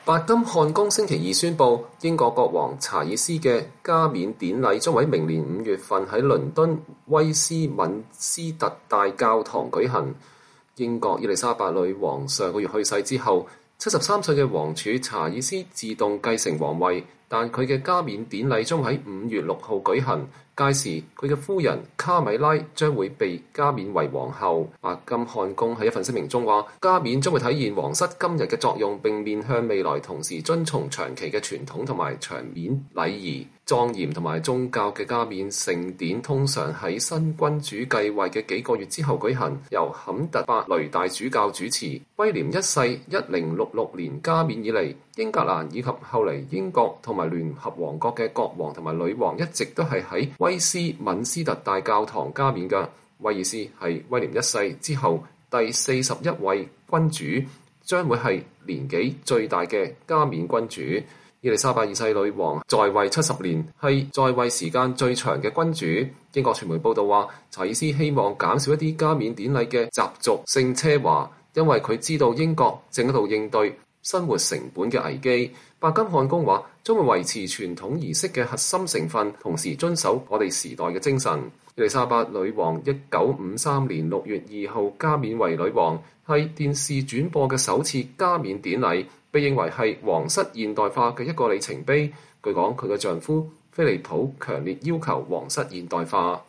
白金漢宮星期二宣布，英國國王查爾斯嘅加冕典禮將喺明年5月份喺倫敦威斯敏斯特大教堂舉行。英國伊麗莎白女王上個月去世之後，73歲嘅王儲查爾斯自動繼承皇位，但佢嘅加冕典禮將喺5月6號舉行。屆時佢嘅夫人卡米拉將會被加冕為皇后。白金漢宮喺一份聲明中話，加冕將會體現皇室今日嘅作用，並面向未來，同時遵從長期嘅傳統同埋場面禮儀。莊嚴同埋宗教嘅加冕盛典通常喺新君主繼位嘅幾個月之後舉行，由坎特伯雷大主教主持。威廉一世1066年加冕以嚟，英格蘭以及後嚟英國同埋聯合王國嘅國王同埋女王一直都係喺威斯敏斯特大教堂加冕嘅。威爾斯係威廉一世之後第41位君主，將會係年紀最大嘅加冕君主。伊麗莎白二世女王在位70年，係在位時間最長嘅君主。英國傳媒報道話，查爾斯希望減少一啲加冕典禮嘅習俗性奢華，因為佢知道英國正喺度應對生活成本嘅危機。白金漢宮話將會維持傳統儀式嘅核心成分，同時遵守我哋時代嘅精神。伊麗莎白女王1953年6月2號加冕為女王，係電視轉播嘅首次加冕典禮，被認為係皇室現代化嘅一個里程碑。據講，佢嘅丈夫菲利普強烈要求皇室現代化。